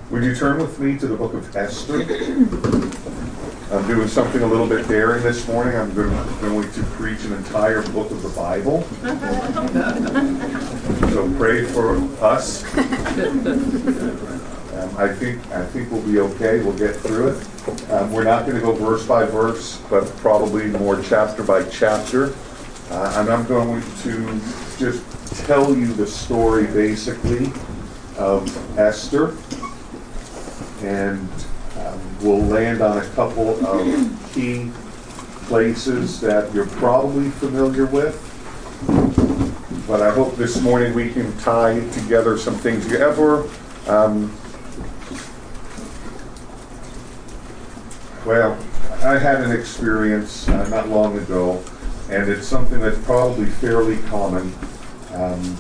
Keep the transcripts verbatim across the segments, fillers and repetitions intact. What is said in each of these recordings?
Would you turn with me to the book of Esther? I'm doing something a little bit daring this morning. I'm going to preach an entire book of the Bible. So pray for us. Um, I think I think we'll be okay. We'll get through it. Um, we're not going to go verse by verse, but probably more chapter by chapter. Uh, and I'm going to just tell you the story, basically, of Esther. And um, we'll land on a couple of key places that you're probably familiar with. But I hope this morning we can tie together some things. You ever, um, well, I had an experience uh, not long ago, and it's something that's probably fairly common. Um,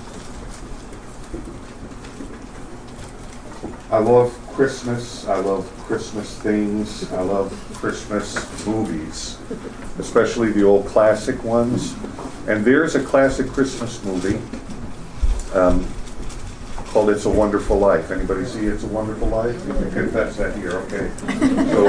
I love Christmas. I love Christmas things. I love Christmas movies, especially the old classic ones. And there's a classic Christmas movie um, called It's a Wonderful Life. Anybody see It's a Wonderful Life? You can confess that here, okay. So,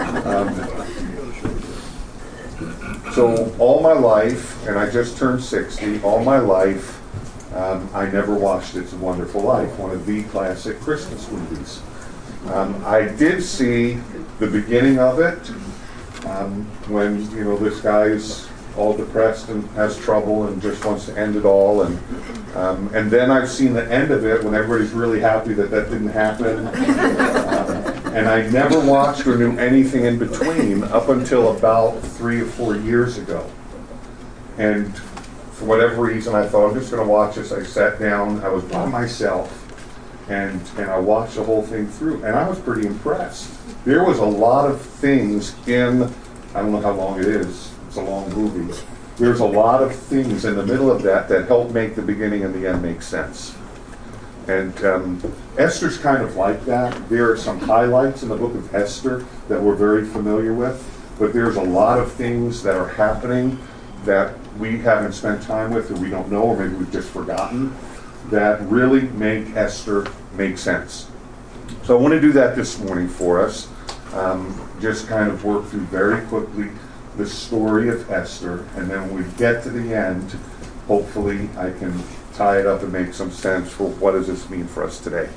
um, so all my life, and I just turned sixty, all my life, um, I never watched It's a Wonderful Life, one of the classic Christmas movies. Um, I did see the beginning of it um, when, you know, this guy's all depressed and has trouble and just wants to end it all. And um, and then I've seen the end of it when everybody's really happy that that didn't happen. Um, and I never watched or knew anything in between up until about three or four years ago. And for whatever reason, I thought, I'm just going to watch this. I sat down. I was by myself. And and I watched the whole thing through, and I was pretty impressed. There was a lot of things in, I don't know how long it is, it's a long movie. There's a lot of things in the middle of that that help make the beginning and the end make sense. And um, Esther's kind of like that. There are some highlights in the book of Esther that we're very familiar with, but there's a lot of things that are happening that we haven't spent time with, or we don't know, or maybe we've just forgotten, that really make Esther make sense. So I want to do that this morning for us. Um, just kind of work through very quickly the story of Esther, and then when we get to the end, hopefully I can tie it up and make some sense for what does this mean for us today.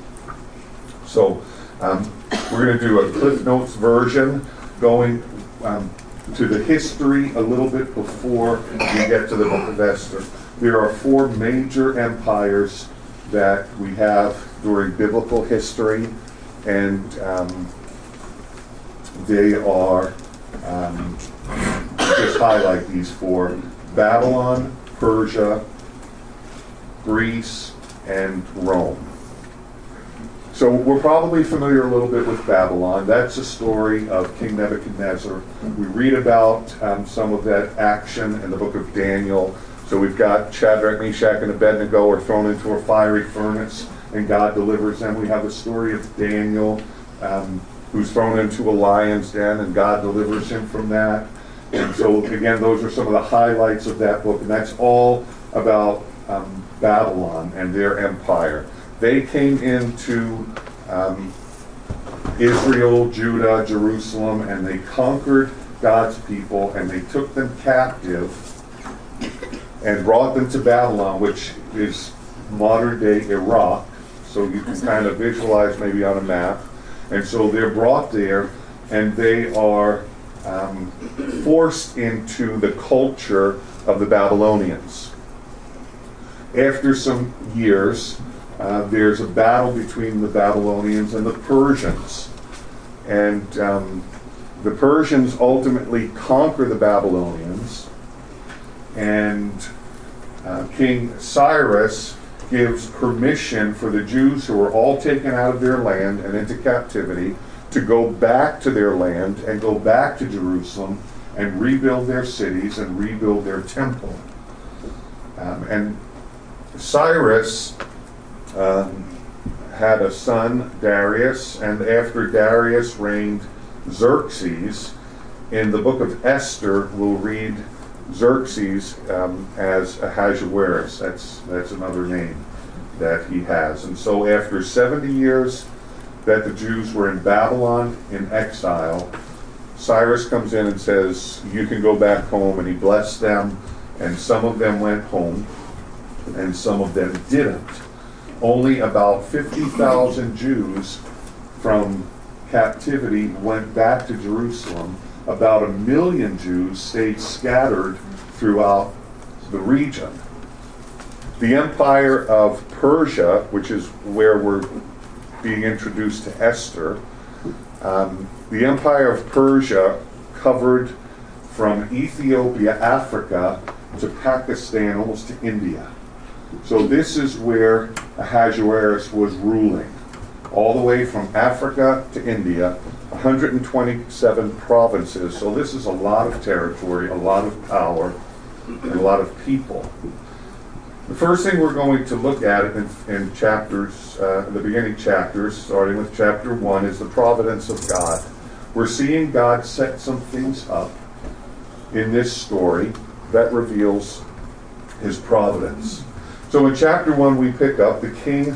So um, we're going to do a Cliff Notes version, going um, to the history a little bit before we get to the book of Esther. There are four major empires that we have during biblical history, and um, they are, um, just highlight these four: Babylon, Persia, Greece, and Rome. So we're probably familiar a little bit with Babylon. That's a story of King Nebuchadnezzar. We read about um, some of that action in the book of Daniel. So we've got Shadrach, Meshach, and Abednego are thrown into a fiery furnace, and God delivers them. We have the story of Daniel, um, who's thrown into a lion's den, and God delivers him from that. And so, again, those are some of the highlights of that book, and that's all about um, Babylon and their empire. They came into um, Israel, Judah, Jerusalem, and they conquered God's people, and they took them captive and brought them to Babylon, which is modern-day Iraq. So you can kind of visualize maybe on a map. And so they're brought there, and they are um, forced into the culture of the Babylonians. After some years, uh, there's a battle between the Babylonians and the Persians. And um, the Persians ultimately conquer the Babylonians, and uh, King Cyrus gives permission for the Jews who were all taken out of their land and into captivity to go back to their land and go back to Jerusalem and rebuild their cities and rebuild their temple. Um, and Cyrus um, had a son, Darius, and after Darius reigned Xerxes. In the book of Esther, we'll read Xerxes um, as Ahasuerus. That's that's another name that he has. And so after seventy years that the Jews were in Babylon in exile, Cyrus comes in and says, you can go back home, and he blessed them, and some of them went home, and some of them didn't. Only about fifty thousand Jews from captivity went back to Jerusalem. About a million Jews stayed scattered throughout the region. The Empire of Persia, which is where we're being introduced to Esther, um, the Empire of Persia covered from Ethiopia, Africa, to Pakistan, almost to India. So this is where Ahasuerus was ruling, all the way from Africa to India, one hundred twenty-seven provinces. So this is a lot of territory, a lot of power, and a lot of people. The first thing we're going to look at in, in chapters, uh, the beginning chapters, starting with chapter one, is the providence of God. We're seeing God set some things up in this story that reveals his providence. So in chapter one, we pick up the king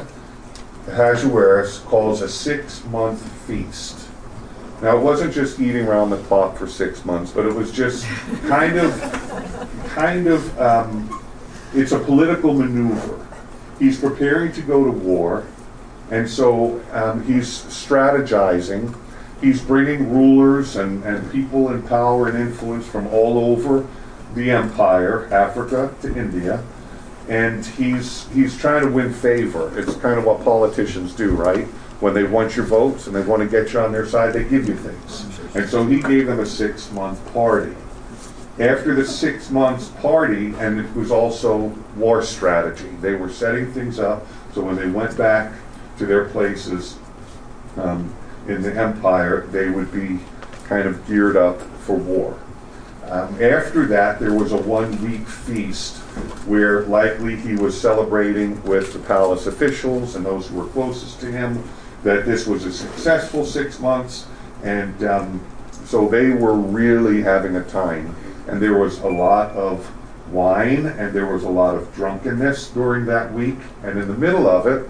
Ahasuerus calls a six-month feast. Now, it wasn't just eating around the clock for six months, but it was just kind of, kind of, um, it's a political maneuver. He's preparing to go to war, and so um, he's strategizing. He's bringing rulers and, and people in power and influence from all over the empire, Africa to India, and he's he's trying to win favor. It's kind of what politicians do, right? When they want your votes and they want to get you on their side, they give you things. And so he gave them a six-month party. After the six months party, and it was also war strategy. They were setting things up so when they went back to their places um, in the empire, they would be kind of geared up for war. Um, after that, there was a one-week feast where likely he was celebrating with the palace officials and those who were closest to him that this was a successful six months, and um, so they were really having a time. And there was a lot of wine, and there was a lot of drunkenness during that week. And in the middle of it,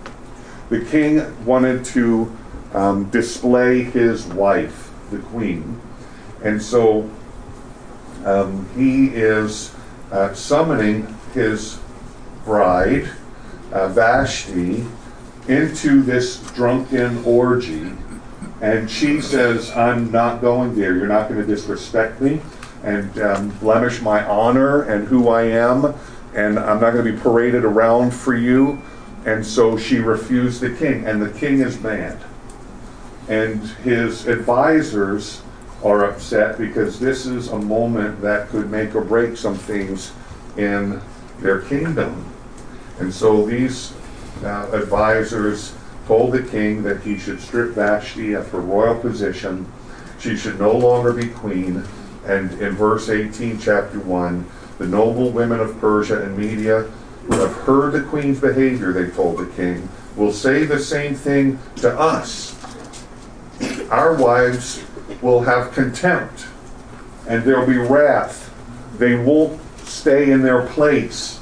the king wanted to um, display his wife, the queen. And so um, he is uh, summoning his bride, uh, Vashti, into this drunken orgy. And she says, I'm not going there. You're not going to disrespect me and um, blemish my honor and who I am, and I'm not going to be paraded around for you. And so she refused the king, and the king is mad. And his advisors are upset because this is a moment that could make or break some things in their kingdom. And so these uh, advisors told the king that he should strip Vashti of her royal position. She should no longer be queen. And in verse eighteen, chapter one, the noble women of Persia and Media who have heard the queen's behavior, they told the king, will say the same thing to us. Our wives will have contempt, and there will be wrath. They won't stay in their place.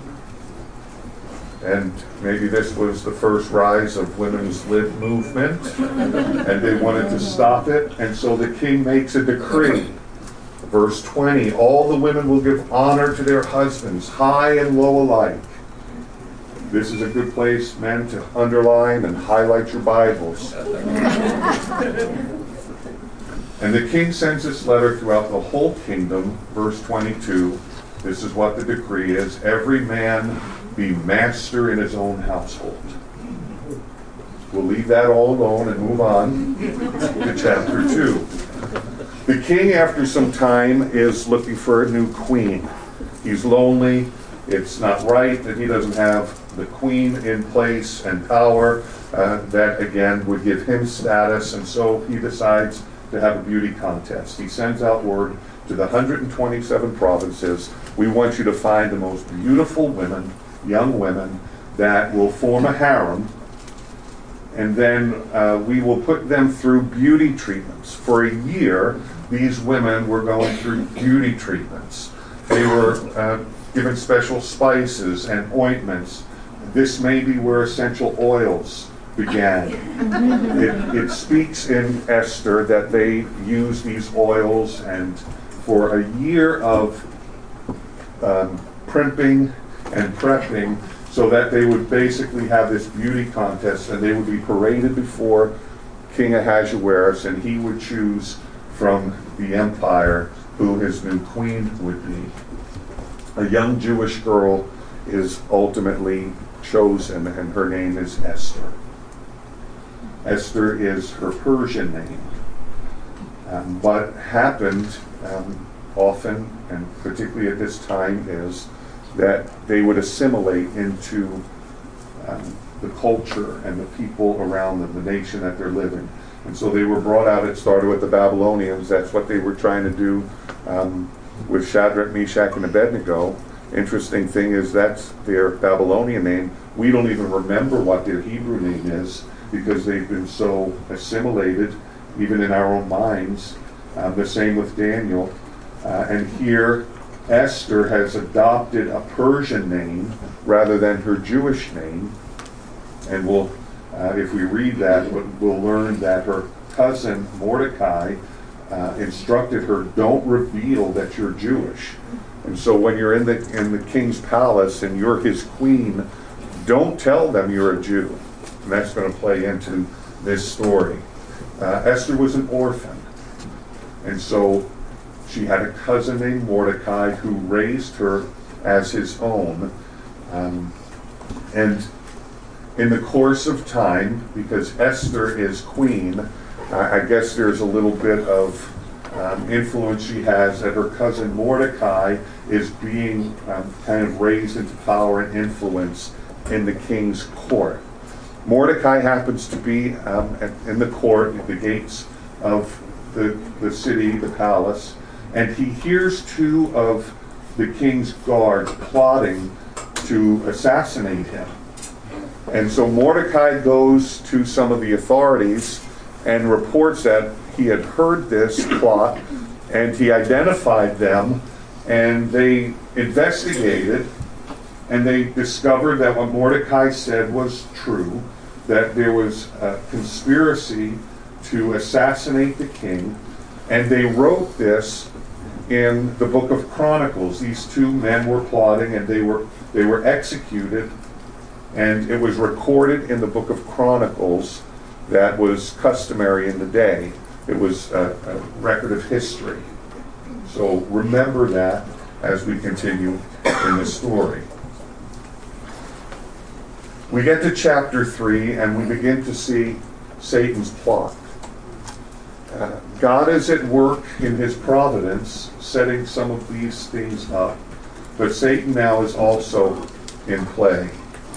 And maybe this was the first rise of women's lib movement, and they wanted to stop it, and so the king makes a decree. Verse twenty, all the women will give honor to their husbands, high and low alike. This is a good place, men, to underline and highlight your Bibles. And the king sends this letter throughout the whole kingdom. Verse twenty-two, this is what the decree is. Every man be master in his own household. We'll leave that all alone and move on to chapter two. The king, after some time, is looking for a new queen. He's lonely. It's not right that he doesn't have the queen in place and power. Uh, that, again, would give him status. And so he decides to have a beauty contest. He sends out word to the one hundred twenty-seven provinces. We want you to find the most beautiful women, young women, that will form a harem. And then uh, we will put them through beauty treatments. For a year, these women were going through beauty treatments. They were uh, given special spices and ointments. This may be where essential oils began. It, it speaks in Esther that they use these oils, and for a year of um, primping and prepping, so that they would basically have this beauty contest, and they would be paraded before King Ahasuerus, and he would choose from the empire who his new queen would be. A young Jewish girl is ultimately chosen, and her name is Esther. Esther is her Persian name. Um, what happened um, often, and particularly at this time, is that they would assimilate into um, the culture and the people around them, the nation that they're living. And so they were brought out. It started with the Babylonians. That's what they were trying to do um, with Shadrach, Meshach, and Abednego. Interesting thing is that's their Babylonian name. We don't even remember what their Hebrew name is because they've been so assimilated, even in our own minds. Um, the same with Daniel. Uh, and here, Esther has adopted a Persian name rather than her Jewish name. And we'll, uh, if we read that, we'll learn that her cousin Mordecai uh, instructed her, don't reveal that you're Jewish. And so when you're in the in the king's palace and you're his queen, don't tell them you're a Jew. And that's going to play into this story. Uh, Esther was an orphan. And so she had a cousin named Mordecai who raised her as his own. Um, and in the course of time, because Esther is queen, I, I guess there's a little bit of um, influence she has that her cousin Mordecai is being um, kind of raised into power and influence in the king's court. Mordecai happens to be um, at, in the court, at the gates of the, the city, the palace, and he hears two of the king's guard plotting to assassinate him. And so Mordecai goes to some of the authorities and reports that he had heard this plot, and he identified them, and they investigated, and they discovered that what Mordecai said was true, that there was a conspiracy to assassinate the king, and they wrote this in the book of Chronicles. These two men were plotting, and they were they were executed, and it was recorded in the book of Chronicles that was customary in the day. It was a, a record of history. So remember that as we continue in the story. We get to chapter three, and we begin to see Satan's plot. Uh, God is at work in his providence, setting some of these things up. But Satan now is also in play.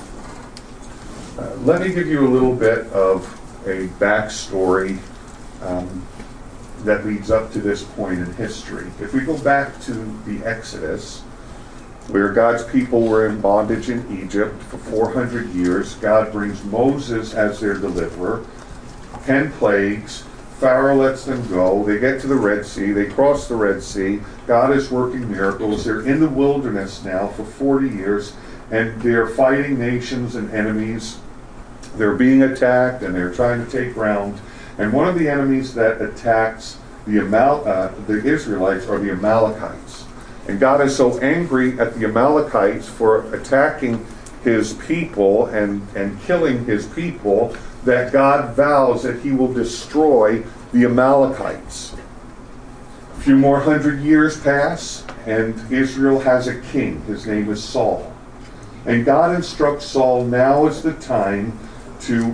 Uh, let me give you a little bit of a backstory um, that leads up to this point in history. If we go back to the Exodus, where God's people were in bondage in Egypt for four hundred years, God brings Moses as their deliverer, ten plagues, Pharaoh lets them go, they get to the Red Sea, they cross the Red Sea, God is working miracles, they're in the wilderness now for forty years, and they're fighting nations and enemies. They're being attacked, and they're trying to take ground. And one of the enemies that attacks the, Amal- uh, the Israelites are the Amalekites. And God is so angry at the Amalekites for attacking his people and, and killing his people that God vows that he will destroy the Amalekites. A few more hundred years pass, and Israel has a king. His name is Saul. And God instructs Saul, now is the time to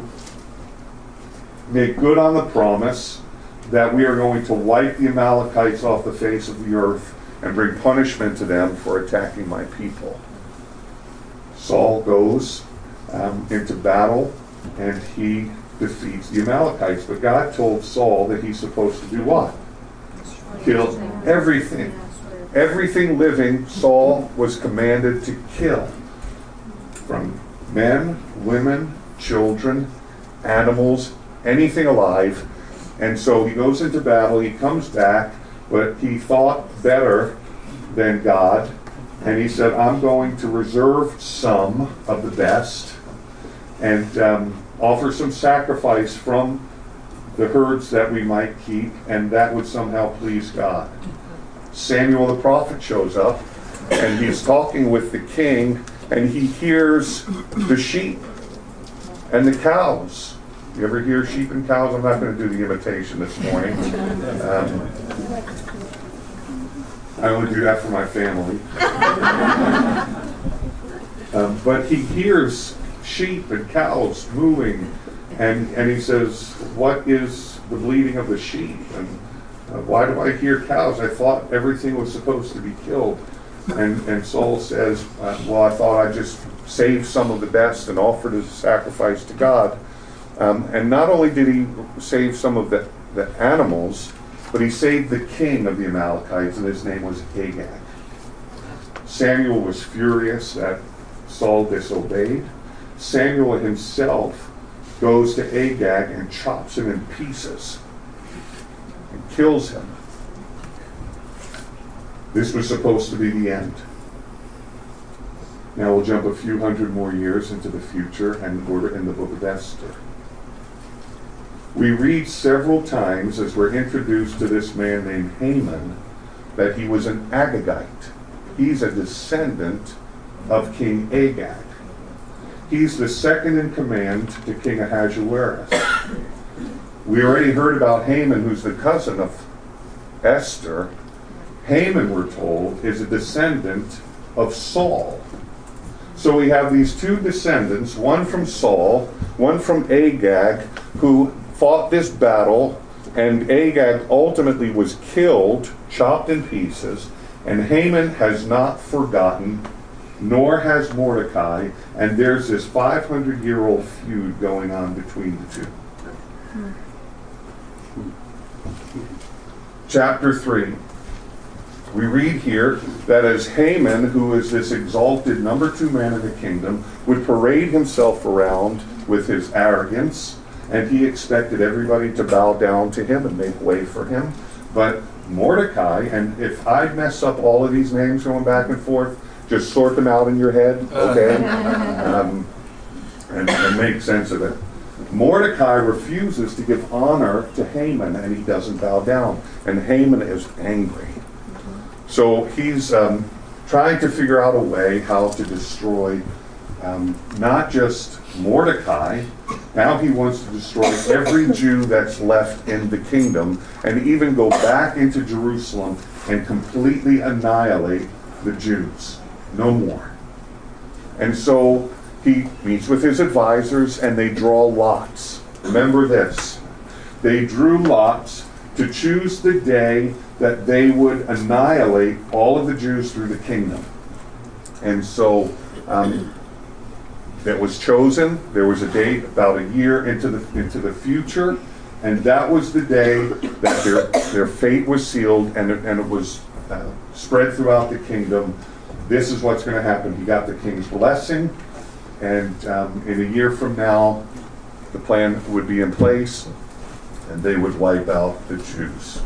make good on the promise that we are going to wipe the Amalekites off the face of the earth and bring punishment to them for attacking my people. Saul goes um, into battle, and he defeats the Amalekites. But God told Saul that he's supposed to do what? Kill everything. Everything living, Saul was commanded to kill. From men, women, children, animals, anything alive. And so he goes into battle, he comes back, but he thought better than God, and he said, I'm going to reserve some of the best, and um, offer some sacrifice from the herds that we might keep, and that would somehow please God. Samuel the prophet shows up, and he's talking with the king, and he hears the sheep and the cows. You ever hear sheep and cows? I'm not going to do the imitation this morning. Um, I only do that for my family. um, but he hears sheep and cows mooing, and, and he says, what is the bleating of the sheep? And uh, why do I hear cows? I thought everything was supposed to be killed. And, and Saul says, uh, well, I thought I'd just save some of the best and offer it as a sacrifice to God. Um, and not only did he save some of the, the animals, but he saved the king of the Amalekites, and his name was Agag. Samuel was furious that Saul disobeyed. Samuel himself goes to Agag and chops him in pieces and kills him. This was supposed to be the end. Now we'll jump a few hundred more years into the future, and we're in the book of Esther. We read several times as we're introduced to this man named Haman that he was an Agagite. He's a descendant of King Agag. He's the second in command to King Ahasuerus. We already heard about Haman, who's the cousin of Esther. Haman, we're told, is a descendant of Saul. So we have these two descendants, one from Saul, one from Agag, who fought this battle, and Agag ultimately was killed, chopped in pieces, and Haman has not forgotten, nor has Mordecai, and there's this five hundred year old feud going on between the two. Hmm. Chapter three. We read here that as Haman, who is this exalted number two man in the kingdom, would parade himself around with his arrogance, and he expected everybody to bow down to him and make way for him. But Mordecai, and if I mess up all of these names going back and forth, just sort them out in your head, okay? um, and, and make sense of it. Mordecai refuses to give honor to Haman, and he doesn't bow down. And Haman is angry. So he's um, trying to figure out a way how to destroy um, not just Mordecai. Now he wants to destroy every Jew that's left in the kingdom, and even go back into Jerusalem and completely annihilate the Jews. No more. And so he meets with his advisors, and they draw lots. Remember this. They drew lots to choose the day that they would annihilate all of the Jews through the kingdom. And so um, that was chosen. There was a date about a year into the into the future, and that was the day that their their fate was sealed, and it, and it was uh, spread throughout the kingdom. This is what's going to happen. He got the king's blessing, and um, in a year from now, the plan would be in place, and they would wipe out the Jews.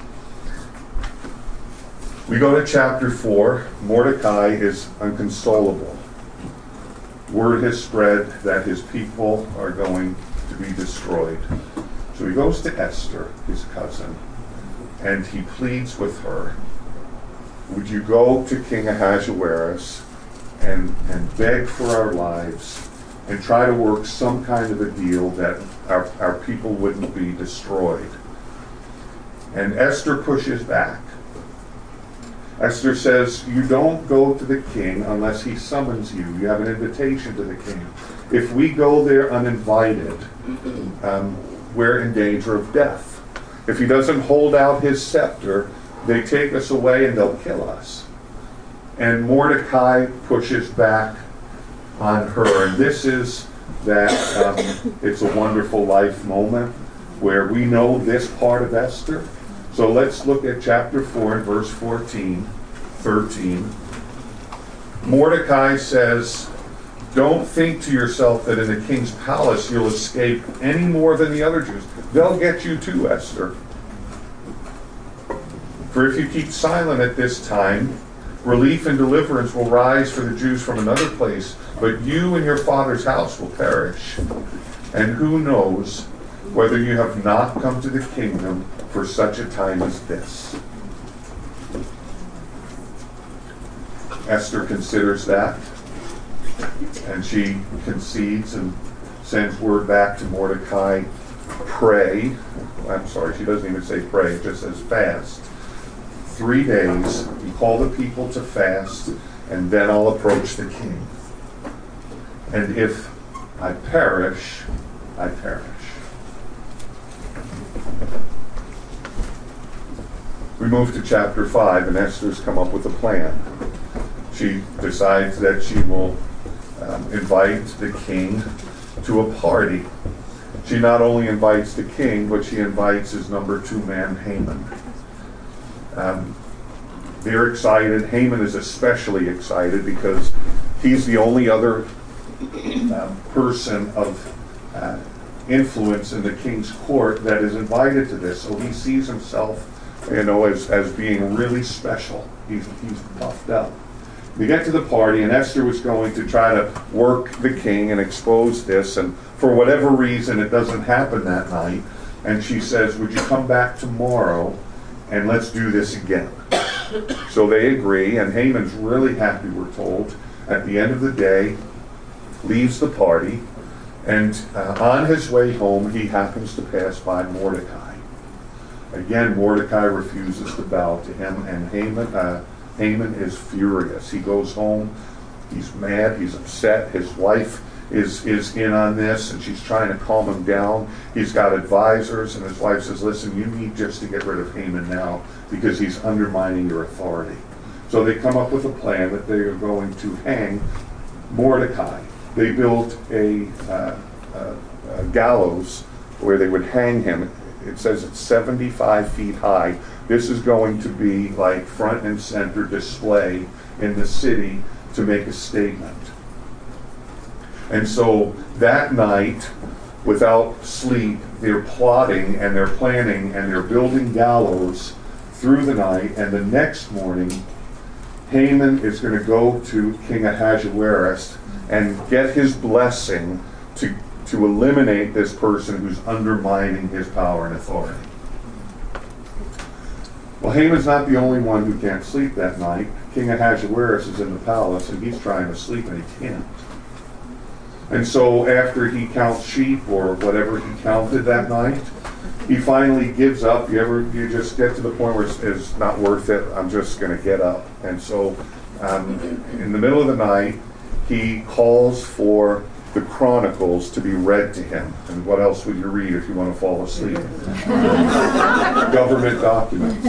We go to chapter four. Mordecai is inconsolable. Word has spread that his people are going to be destroyed. So he goes to Esther, his cousin, and he pleads with her, would you go to King Ahasuerus and, and beg for our lives and try to work some kind of a deal that our, our people wouldn't be destroyed? And Esther pushes back. Esther says, you don't go to the king unless he summons you. You have an invitation to the king. If we go there uninvited, um, we're in danger of death. If he doesn't hold out his scepter, they take us away and they'll kill us. And Mordecai pushes back on her. And this is that um, It's a Wonderful Life moment where we know this part of Esther. So let's look at chapter four and verse fourteen, thirteen. Mordecai says, don't think to yourself that in the king's palace you'll escape any more than the other Jews. They'll get you too, Esther. For if you keep silent at this time, relief and deliverance will rise for the Jews from another place, but you and your father's house will perish. And who knows whether you have not come to the kingdom for such a time as this. Esther considers that, and she concedes and sends word back to Mordecai, pray. I'm sorry, she doesn't even say pray, it just says fast. Three days, you call the people to fast, and then I'll approach the king. And if I perish, I perish. We move to chapter five, and Esther's come up with a plan. She decides that she will um, invite the king to a party. She not only invites the king, but she invites his number two man, Haman. Um, they're excited. Haman is especially excited because he's the only other um, person of uh, influence in the king's court that is invited to this. So he sees himself, you know, as, as being really special. He's, he's puffed up. They get to the party, and Esther was going to try to work the king and expose this, and for whatever reason, it doesn't happen that night. And she says, would you come back tomorrow, and let's do this again. So they agree, and Haman's really happy, we're told. At the end of the day, leaves the party, and uh, on his way home, he happens to pass by Mordecai. Again, Mordecai refuses to bow to him, and Haman... Uh, Haman is furious. He goes home, he's mad, he's upset. His wife is, is in on this, and she's trying to calm him down. He's got advisors, and his wife says, listen, you need just to get rid of Haman now because he's undermining your authority. So they come up with a plan that they are going to hang Mordecai. They built a, uh, a, a gallows where they would hang him. It says it's seventy-five feet high. This is going to be like front and center display in the city to make a statement. And so that night, without sleep, they're plotting and they're planning and they're building gallows through the night. And the next morning, Haman is going to go to King Ahasuerus and get his blessing to, to eliminate this person who's undermining his power and authority. Well, Haman's not the only one who can't sleep that night. King Ahasuerus is in the palace, and he's trying to sleep, and he can't. And so after he counts sheep, or whatever he counted that night, he finally gives up. You ever, you just get to the point where it's, it's not worth it, I'm just going to get up. And so um, in the middle of the night, he calls for the Chronicles to be read to him. And what else would you read if you want to fall asleep? Government documents.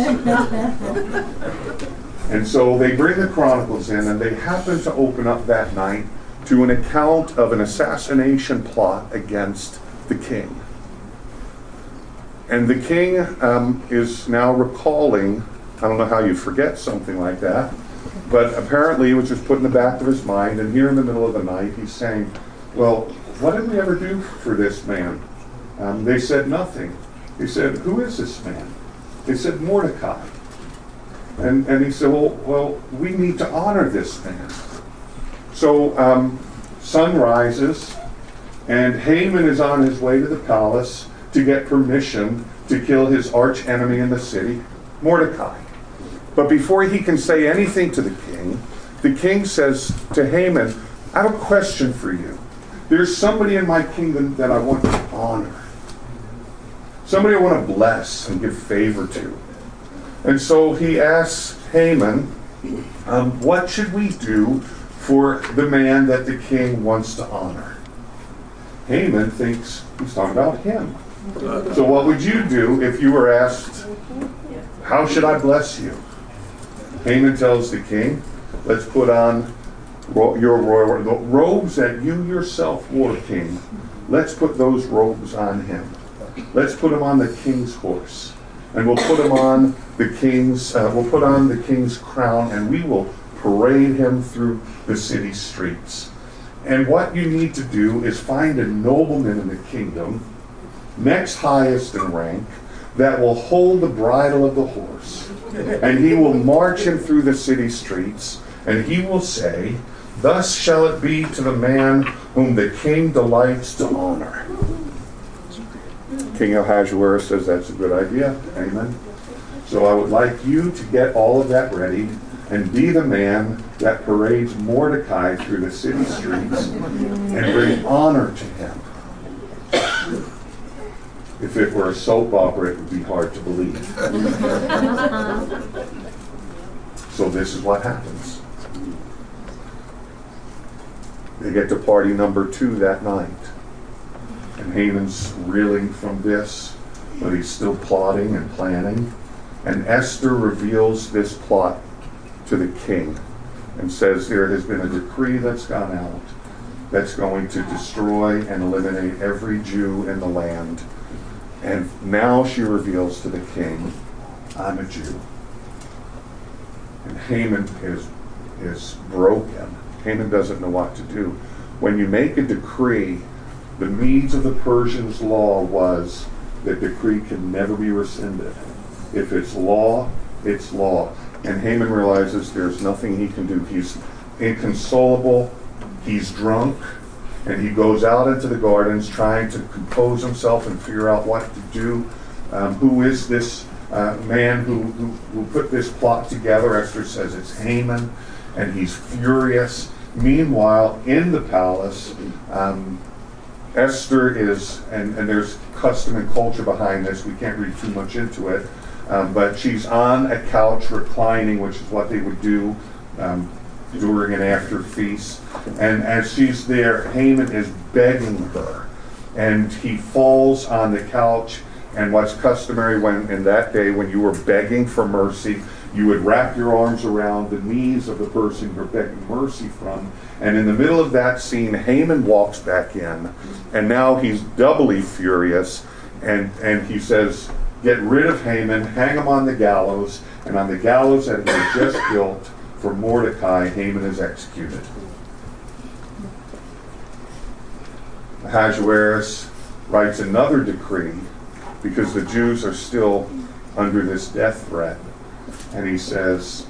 And so they bring the Chronicles in, and they happen to open up that night to an account of an assassination plot against the king. And the king um, is now recalling, I don't know how you forget something like that, but apparently it was just put in the back of his mind, and here in the middle of the night he's saying, well, what did we ever do for this man? Um, they said nothing. He said, who is this man? They said, Mordecai. And, and he said, well, well, we need to honor this man. So um, sun rises, and Haman is on his way to the palace to get permission to kill his arch enemy in the city, Mordecai. But before he can say anything to the king, the king says to Haman, I have a question for you. There's somebody in my kingdom that I want to honor. Somebody I want to bless and give favor to. And so he asks Haman, um, what should we do for the man that the king wants to honor? Haman thinks he's talking about him. So what would you do if you were asked, how should I bless you? Haman tells the king, let's put on your royal the robes that you yourself wore, king. Let's put those robes on him. Let's put him on the king's horse, and we'll put him on the king's. Uh, we'll put on the king's crown, and we will parade him through the city streets. And what you need to do is find a nobleman in the kingdom, next highest in rank, that will hold the bridle of the horse, and he will march him through the city streets, and he will say, thus shall it be to the man whom the king delights to honor. King Ahasuerus says that's a good idea. Haman. So I would like you to get all of that ready and be the man that parades Mordecai through the city streets and bring honor to him. If it were a soap opera, it would be hard to believe. So this is what happens. They get to party number two that night. And Haman's reeling from this, but he's still plotting and planning. And Esther reveals this plot to the king and says there has been a decree that's gone out that's going to destroy and eliminate every Jew in the land. And now she reveals to the king, I'm a Jew. And Haman is, is broken. Haman doesn't know what to do. When you make a decree, the Medes of the Persians' law was that decree can never be rescinded. If it's law, it's law. And Haman realizes there's nothing he can do. He's inconsolable. He's drunk. And he goes out into the gardens trying to compose himself and figure out what to do. Um, who is this uh, man who, who, who put this plot together? Esther says it's Haman. And he's furious. Meanwhile, in the palace, um, Esther is, and, and there's custom and culture behind this. We can't read too much into it. Um, but she's on a couch reclining, which is what they would do um, during and after feasts. And as she's there, Haman is begging her. And he falls on the couch. And what's customary when in that day, when you were begging for mercy, you would wrap your arms around the knees of the person you're begging mercy from. And in the middle of that scene, Haman walks back in. And now he's doubly furious. And, and he says, get rid of Haman, hang him on the gallows, and on the gallows that he had just built for Mordecai, Haman is executed. Ahasuerus writes another decree because the Jews are still under this death threat. And he says,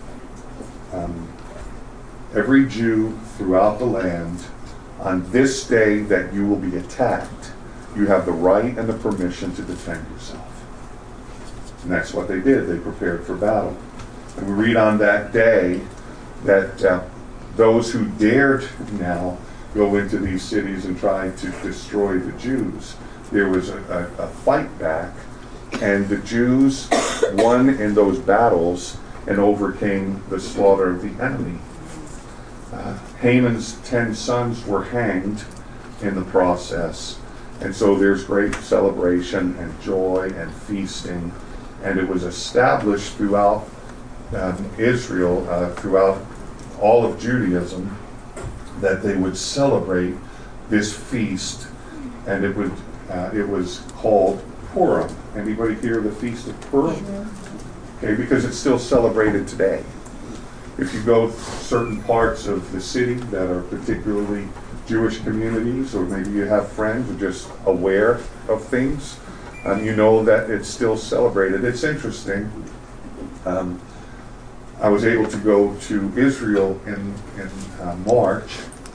um, every Jew throughout the land, on this day that you will be attacked, you have the right and the permission to defend yourself. And that's what they did. They prepared for battle. And we read on that day that uh, those who dared now go into these cities and try to destroy the Jews, there was a, a, a fight back, and the Jews won in those battles and overcame the slaughter of the enemy. Uh, Haman's ten sons were hanged in the process. And so there's great celebration and joy and feasting. And it was established throughout um, Israel, uh, throughout all of Judaism, that they would celebrate this feast. And it would uh, it was called Purim. Anybody hear the Feast of Purim? Okay, because it's still celebrated today. If you go to certain parts of the city that are particularly Jewish communities, or maybe you have friends who are just aware of things, um, you know that it's still celebrated. It's interesting. Um, I was able to go to Israel in, in uh, March,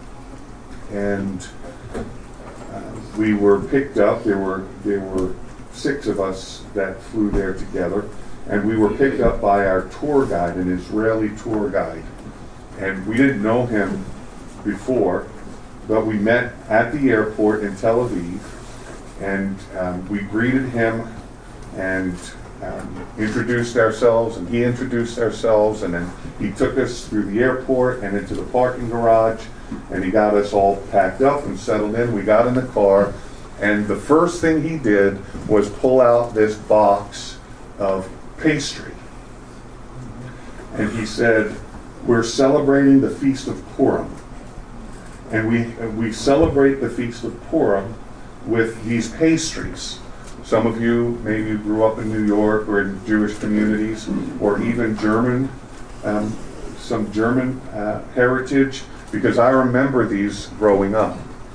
and uh, we were picked up. There were there were six of us that flew there together, and we were picked up by our tour guide, an Israeli tour guide. And we didn't know him before, but we met at the airport in Tel Aviv, and um, we greeted him and um, introduced ourselves, and he introduced ourselves, and then he took us through the airport and into the parking garage, and he got us all packed up and settled in. We got in the car, and the first thing he did was pull out this box of pastry. And he said, we're celebrating the Feast of Purim. And we we celebrate the Feast of Purim with these pastries. Some of you maybe grew up in New York or in Jewish communities, or even German, um, some German uh, heritage, because I remember these growing up.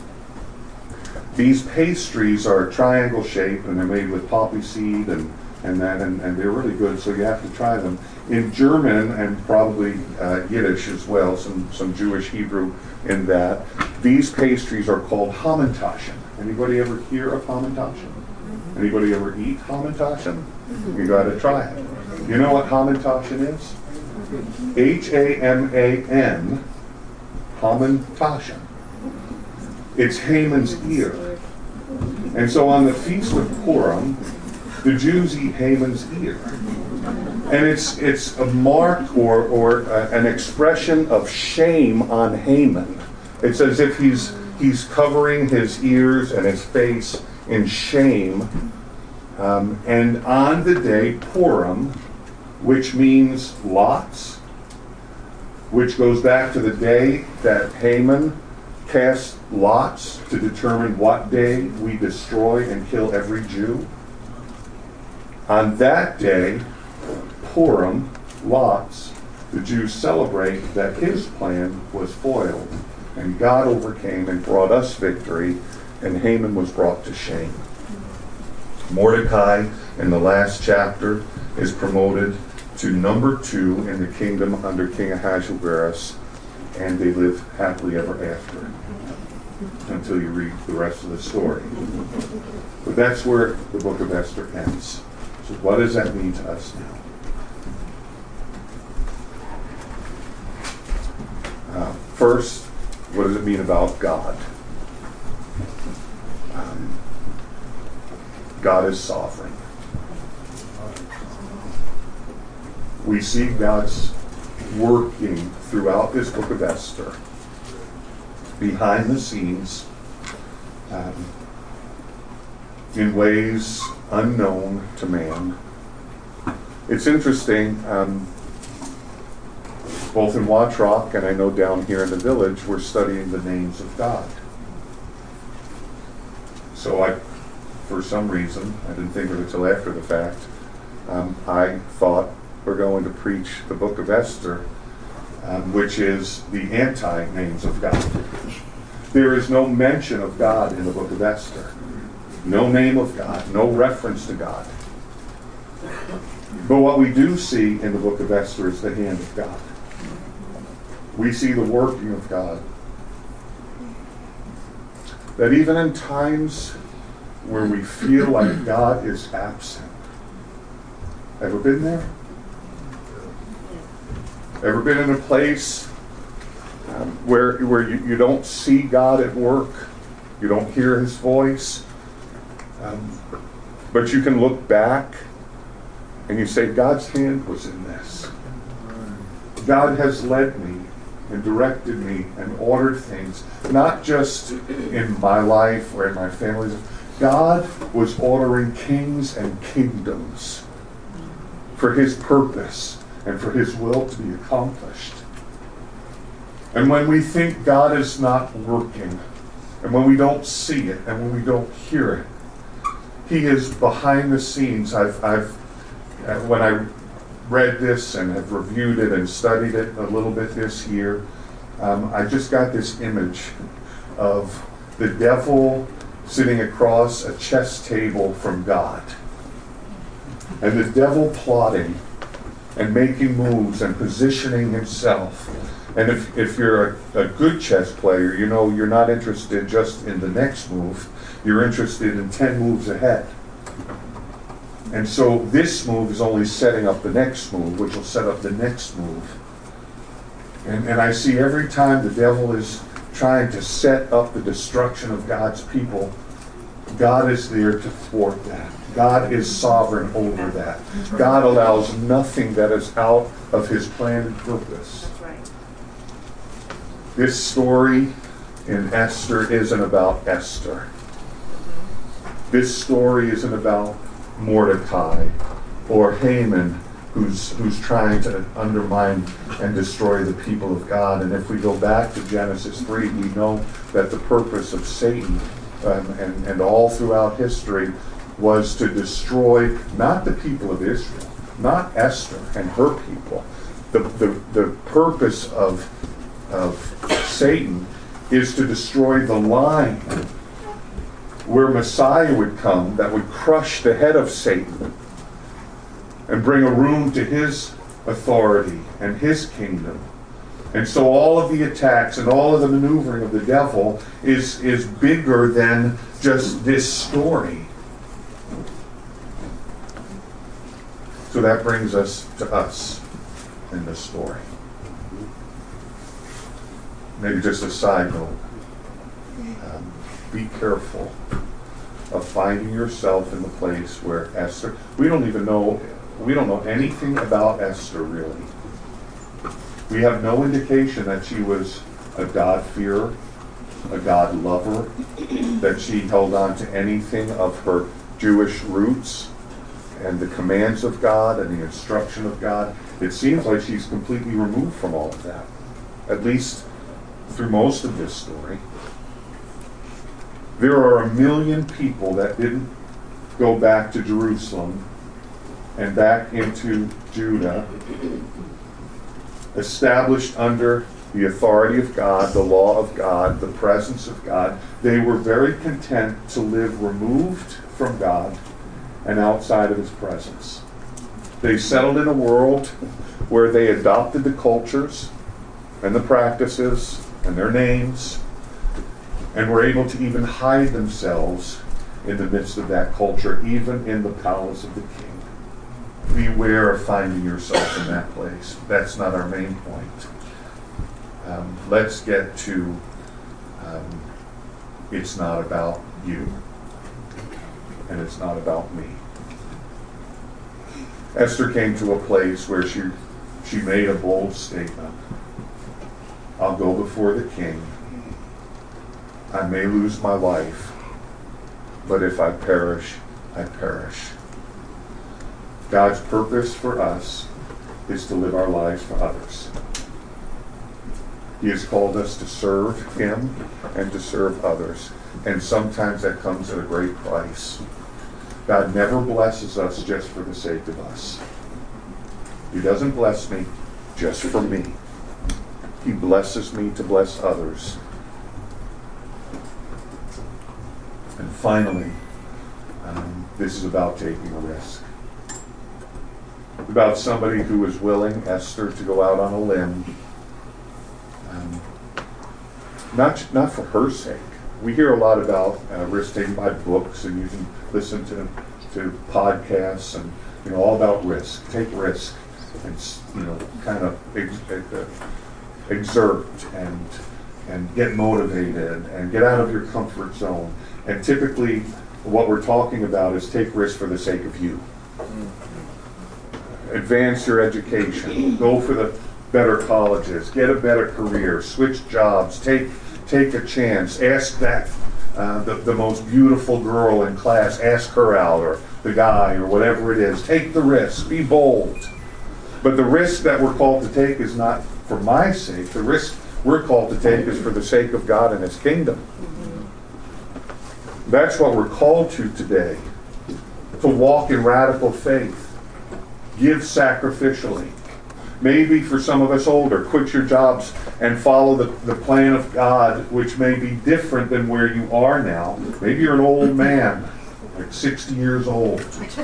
These pastries are triangle shaped, and they're made with poppy seed and, and that, and, and they're really good, so you have to try them. In German, and probably uh, Yiddish as well, some, some Jewish Hebrew in that, these pastries are called Hamantaschen. Anybody ever hear of Hamantaschen? Anybody ever eat Hamantaschen? You got to try it. You know what Hamantaschen is? H A M A N, Hamantaschen. It's Haman's ear. And so on the Feast of Purim, the Jews eat Haman's ear. And it's it's a mark or, or uh, an expression of shame on Haman. It's as if he's he's covering his ears and his face in shame. Um, and on the day Purim, which means lots, which goes back to the day that Haman cast lots to determine what day we destroy and kill every Jew. On that day, Purim, lots, the Jews celebrate that his plan was foiled, and God overcame and brought us victory, and Haman was brought to shame. Mordecai, in the last chapter, is promoted to number two in the kingdom under King Ahasuerus, and they live happily ever after until you read the rest of the story. But that's where the book of Esther ends. So what does that mean to us now? Uh, first, what does it mean about God? Um, God is sovereign. We see God's working throughout this book of Esther, behind the scenes, um, in ways unknown to man. It's interesting, um, both in Watch Rock and I know down here in the village, we're studying the names of God. So I, for some reason, I didn't think of it till after the fact, um, I thought we're going to preach the book of Esther, um, which is the anti-names of God. There is no mention of God in the book of Esther. No name of God, no reference to God. But what we do see in the book of Esther is the hand of God. We see the working of God. That even in times where we feel like God is absent. Ever been there? Ever been in a place um, where, where you, you don't see God at work? You don't hear his voice? Um, but you can look back and you say, God's hand was in this. God has led me and directed me and ordered things, not just in my life or in my family's life. God was ordering kings and kingdoms for his purpose and for his will to be accomplished. And when we think God is not working, and when we don't see it, and when we don't hear it, he is behind the scenes. I've, I've, when I read this and have reviewed it and studied it a little bit this year, um, I just got this image of the devil sitting across a chess table from God. And the devil plotting and making moves and positioning himself. And if, if you're a, a good chess player, you know you're not interested just in the next move. You're interested in ten moves ahead. And so this move is only setting up the next move, which will set up the next move. And, and I see every time the devil is trying to set up the destruction of God's people, God is there to thwart that. God is sovereign over that. God allows nothing that is out of his plan and purpose. That's right. This story in Esther isn't about Esther. This story isn't about Mordecai or Haman, who's who's trying to undermine and destroy the people of God. And if we go back to Genesis three, we know that the purpose of Satan um, and, and all throughout history was to destroy not the people of Israel, not Esther and her people. The, the, the purpose of, of Satan is to destroy the line where Messiah would come that would crush the head of Satan and bring a room to his authority and his kingdom. And so all of the attacks and all of the maneuvering of the devil is, is bigger than just this story. So that brings us to us in this story. Maybe just a side note. Um, be careful of finding yourself in the place where Esther, we don't even know, we don't know anything about Esther really. We have no indication that she was a God-fearer, a God lover, that she held on to anything of her Jewish roots and the commands of God and the instruction of God. It seems like she's completely removed from all of that, at least through most of this story. There are a million people that didn't go back to Jerusalem and back into Judah, established under the authority of God, the law of God, the presence of God. They were very content to live removed from God and outside of His presence. They settled in a world where they adopted the cultures and the practices and their names, and were able to even hide themselves in the midst of that culture, even in the palace of the king. Beware of finding yourself in that place. That's not our main point. Um, let's get to um, it's not about you, and it's not about me. Esther came to a place where she she made a bold statement. I'll go before the king. I may lose my life, but if I perish, I perish. God's purpose for us is to live our lives for others. He has called us to serve Him and to serve others. And sometimes that comes at a great price. God never blesses us just for the sake of us. He doesn't bless me just for me. He blesses me to bless others. And finally, um, this is about taking a risk. About somebody who was willing, Esther, to go out on a limb. Um, not, not for her sake. We hear a lot about uh, risk-taking by books, and you can listen to, to podcasts, and you know all about risk. Take risk, and you know, kind of ex- uh, exert and and get motivated and get out of your comfort zone. And typically, what we're talking about is take risks for the sake of you. Advance your education. Go for the better colleges. Get a better career. Switch jobs. Take take a chance. Ask that uh, the, the most beautiful girl in class. Ask her out, or the guy, or whatever it is. Take the risk. Be bold. But the risk that we're called to take is not for my sake. The risk we're called to take is for the sake of God and His kingdom. That's what we're called to today. To walk in radical faith. Give sacrificially. Maybe for some of us older, quit your jobs and follow the, the plan of God, which may be different than where you are now. Maybe you're an old man, like sixty years old.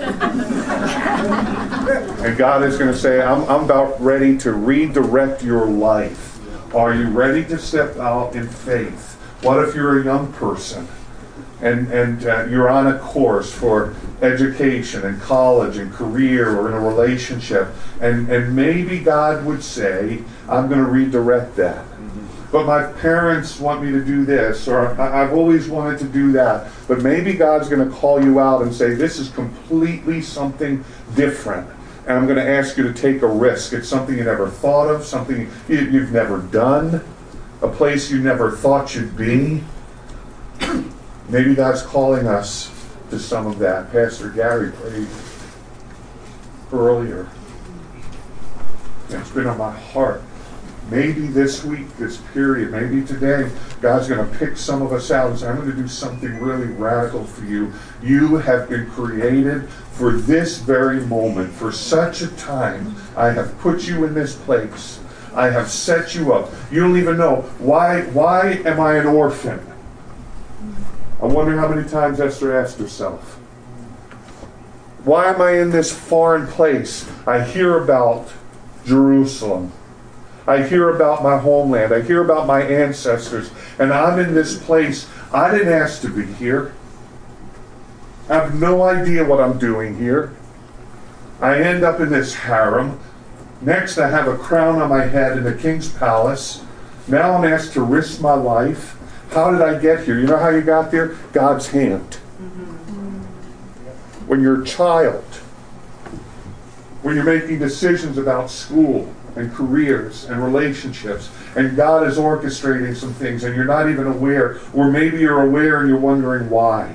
And God is going to say, I'm, I'm about ready to redirect your life. Are you ready to step out in faith? What if you're a young person and, and uh, you're on a course for education and college and career or in a relationship, and, and maybe God would say, I'm going to redirect that. But my parents want me to do this, or I've always wanted to do that. But maybe God's going to call you out and say, this is completely something different. And I'm going to ask you to take a risk. It's something you never thought of, something you've never done, a place you never thought you'd be. Maybe God's calling us to some of that. Pastor Gary prayed earlier. It's been on my heart. Maybe this week, this period, maybe today, God's going to pick some of us out and say, I'm going to do something really radical for you. You have been created for this very moment, for such a time. I have put you in this place. I have set you up. You don't even know. Why, why am I an orphan? I wonder how many times Esther asked herself. Why am I in this foreign place? I hear about Jerusalem. I hear about my homeland. I hear about my ancestors. And I'm in this place. I didn't ask to be here. I have no idea what I'm doing here. I end up in this harem. Next, I have a crown on my head in the king's palace. Now I'm asked to risk my life. How did I get here? You know how you got there? God's hand. Mm-hmm. When you're a child, when you're making decisions about school and careers and relationships, and God is orchestrating some things and you're not even aware, or maybe you're aware and you're wondering why.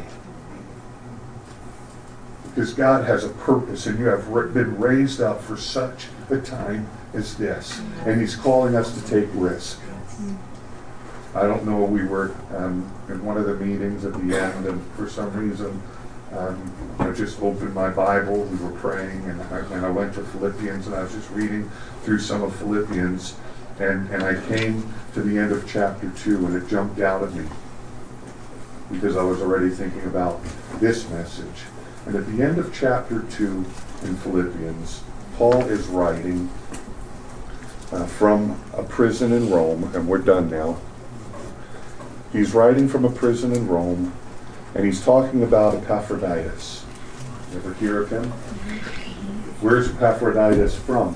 Because God has a purpose and you have been raised up for such a time as this. And He's calling us to take risk. I don't know, we were um, in one of the meetings at the end, and for some reason, um, I just opened my Bible, we were praying, and I, and I went to Philippians, and I was just reading through some of Philippians, and, and I came to the end of chapter two, and it jumped out at me, because I was already thinking about this message. And at the end of chapter two in Philippians, Paul is writing uh, from a prison in Rome, and we're done now. He's writing from a prison in Rome, and he's talking about Epaphroditus. You ever hear of him? Where's Epaphroditus from?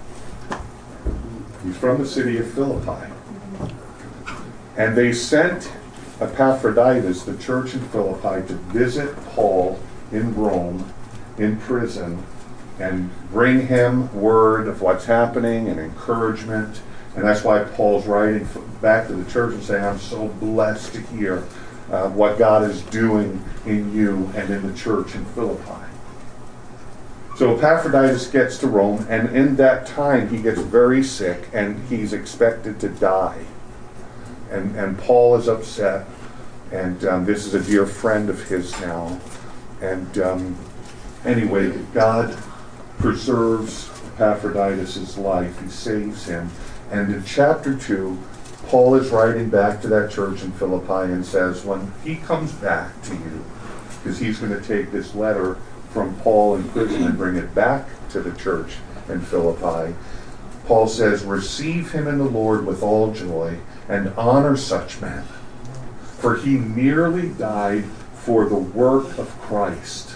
He's from the city of Philippi. And they sent Epaphroditus, the church in Philippi, to visit Paul in Rome, in prison, and bring him word of what's happening and encouragement. And that's why Paul's writing back to the church and saying, I'm so blessed to hear uh, what God is doing in you and in the church in Philippi. So Epaphroditus gets to Rome, and in that time he gets very sick, and he's expected to die. And, and Paul is upset, and um, this is a dear friend of his now. And um, anyway, God preserves Epaphroditus' life. He saves him. And in chapter two, Paul is writing back to that church in Philippi and says, when he comes back to you, because he's going to take this letter from Paul in prison and bring it back to the church in Philippi, Paul says, receive him in the Lord with all joy and honor such men, for he merely died for the work of Christ,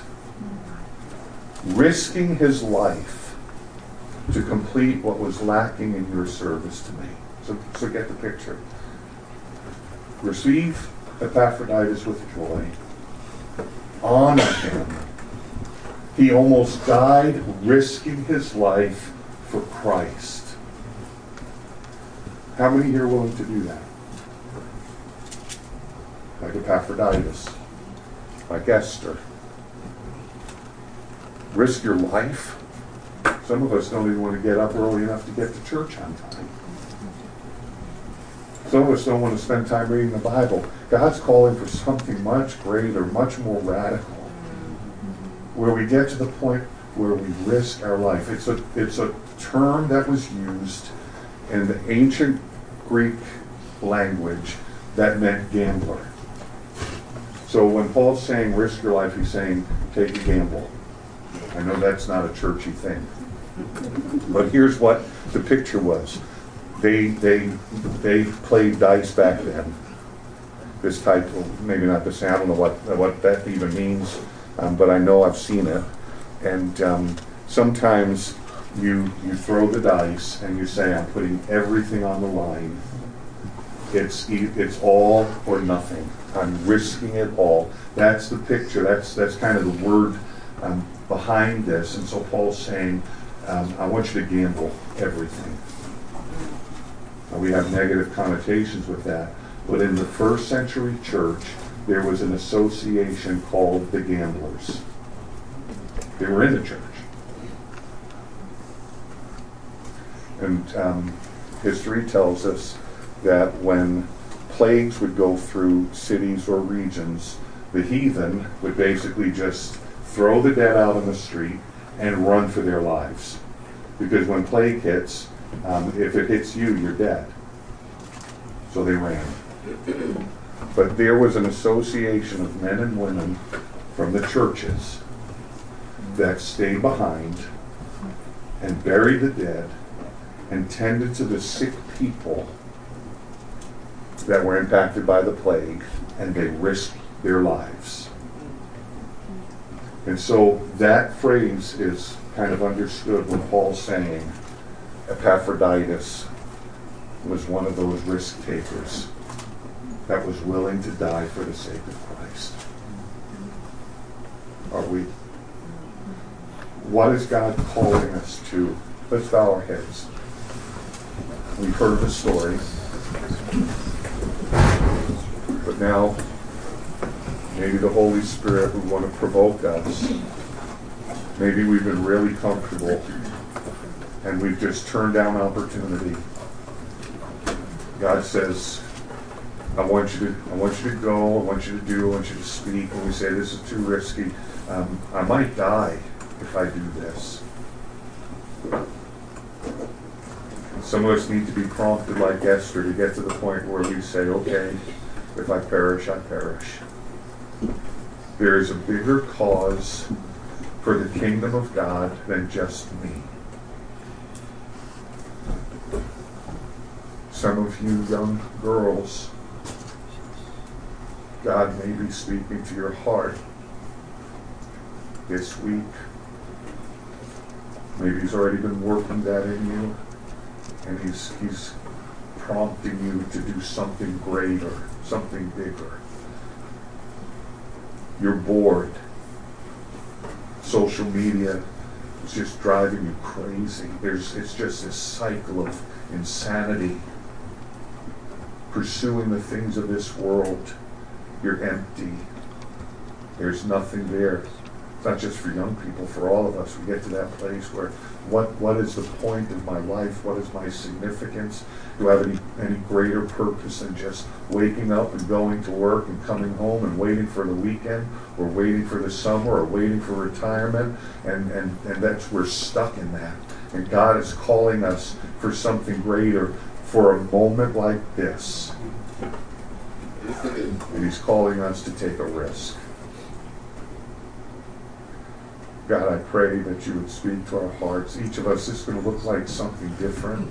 risking his life to complete what was lacking in your service to me. So, so get the picture. Receive Epaphroditus with joy. Honor him. He almost died risking his life for Christ. How many here are willing to do that? Like Epaphroditus. Like Esther. Risk your life. Some of us don't even want to get up early enough to get to church on time. Some of us don't want to spend time reading the Bible. God's calling for something much greater, much more radical, where we get to the point where we risk our life. It's a, it's a term that was used in the ancient Greek language that meant gambler. So when Paul's saying risk your life, he's saying take a gamble. I know that's not a churchy thing. But here's what the picture was. They they they played dice back then. This type of, maybe not the same, I don't know what what that even means, um, but I know I've seen it. And um, sometimes you you throw the dice and you say, I'm putting everything on the line. It's it's all or nothing. I'm risking it all. That's the picture. That's that's kind of the word um, behind this. And so Paul's saying, um, I want you to gamble everything. Now, we have negative connotations with that, but in the first century church, there was an association called the Gamblers. They were in the church. And um, history tells us that when plagues would go through cities or regions, the heathen would basically just throw the dead out on the street and run for their lives. Because when plague hits, um, if it hits you, you're dead. So they ran. But there was an association of men and women from the churches that stayed behind and buried the dead and tended to the sick people that were impacted by the plague, and they risked their lives. And so that phrase is kind of understood when Paul's saying Epaphroditus was one of those risk takers that was willing to die for the sake of Christ. Are we? What is God calling us to? Let's bow our heads. We've heard the story. But now, maybe the Holy Spirit would want to provoke us. Maybe we've been really comfortable and we've just turned down opportunity. God says, I want you to I want you to go, I want you to do, I want you to speak. And we say, this is too risky. Um, I might die if I do this. Some of us need to be prompted like Esther to get to the point where we say, okay, if I perish, I perish. There is a bigger cause for the kingdom of God than just me. Some of you young girls, God may be speaking to your heart this week. Maybe He's already been working that in you, and He's He's prompting you to do something greater, something bigger. You're bored. Social media is just driving you crazy. There's it's just this cycle of insanity. Pursuing the things of this world, you're empty. There's nothing there. It's not just for young people, for all of us. We get to that place where what what is the point of my life? What is my significance? Do I have any, any greater purpose than just waking up and going to work and coming home and waiting for the weekend, or waiting for the summer, or waiting for retirement? And, and, and that's we're stuck in that. And God is calling us for something greater, for a moment like this. And He's calling us to take a risk. God, I pray that you would speak to our hearts. Each of us is going to look like something different.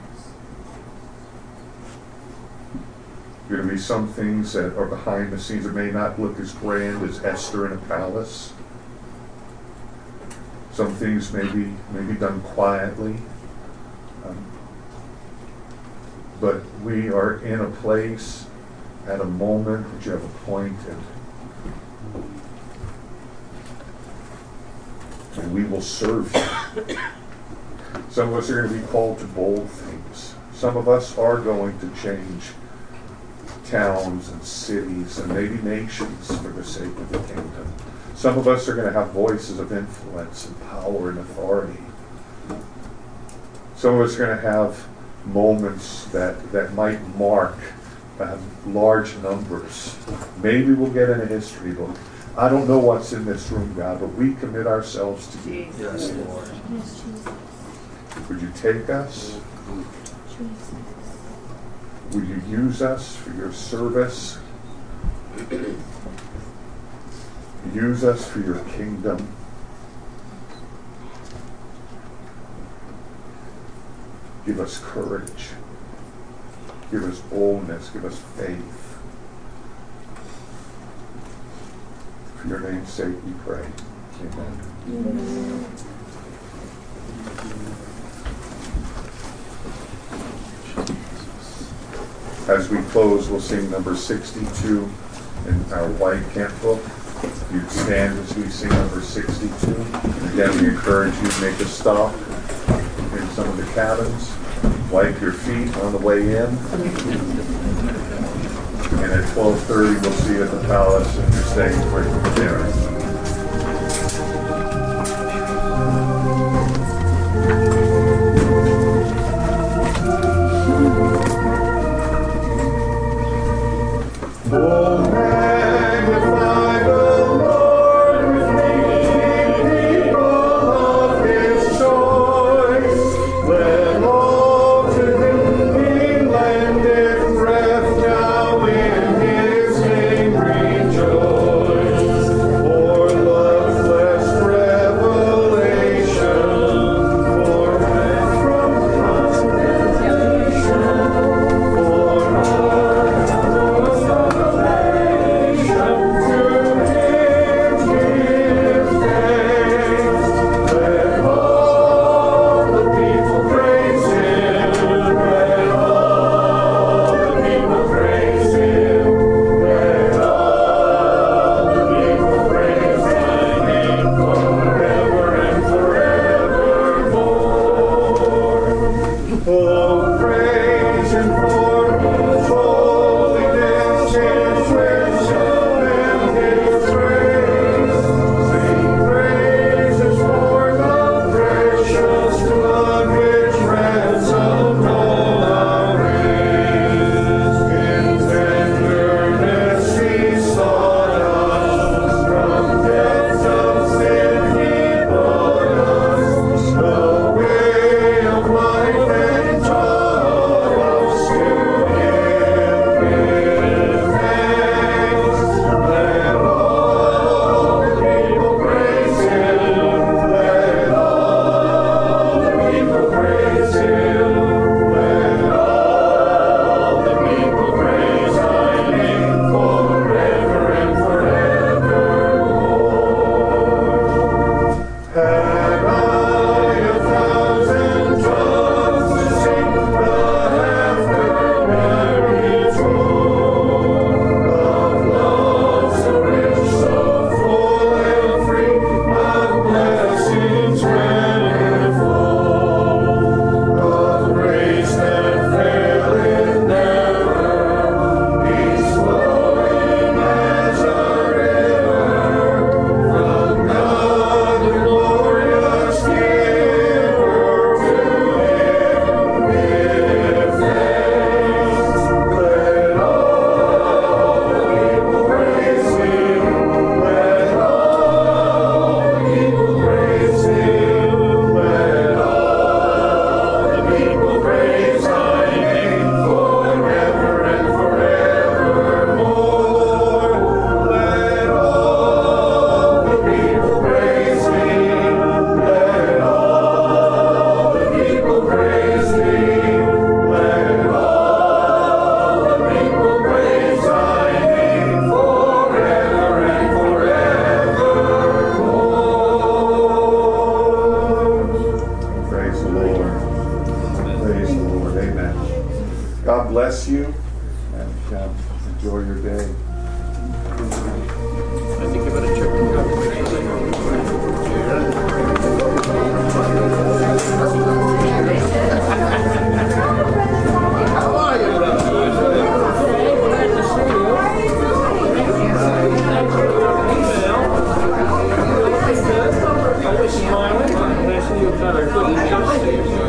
There are going to be some things that are behind the scenes that may not look as grand as Esther in a palace. Some things may be, may be done quietly. Um, but we are in a place at a moment that you have appointed. And we will serve you. Some of us are going to be called to bold things. Some of us are going to change towns and cities and maybe nations for the sake of the kingdom. Some of us are going to have voices of influence and power and authority. Some of us are going to have moments that, that might mark um, large numbers. Maybe we'll get in a history book. I don't know what's in this room, God, but we commit ourselves to you. Yes, Lord. Would you take us? Would you use us for your service? Use us for your kingdom. Give us courage. Give us boldness. Give us faith. For your name's sake we pray. Amen. Amen. As we close, we'll sing number sixty-two in our white camp book. You'd stand as we sing number sixty-two. Again, we encourage you to make a stop in some of the cabins. Wipe your feet on the way in. And at twelve thirty, we'll see you at the palace if you're staying for dinner. Oh, magnify the Lord with me, people of His choice. Let all to whom He lendeth breath now in His name rejoice. For God bless you, and um, enjoy your day. I think you better check the How are you, brother? Okay, glad to see you. Thanks for your email. Always good. Always smiling. And I see you've got a good adjustment.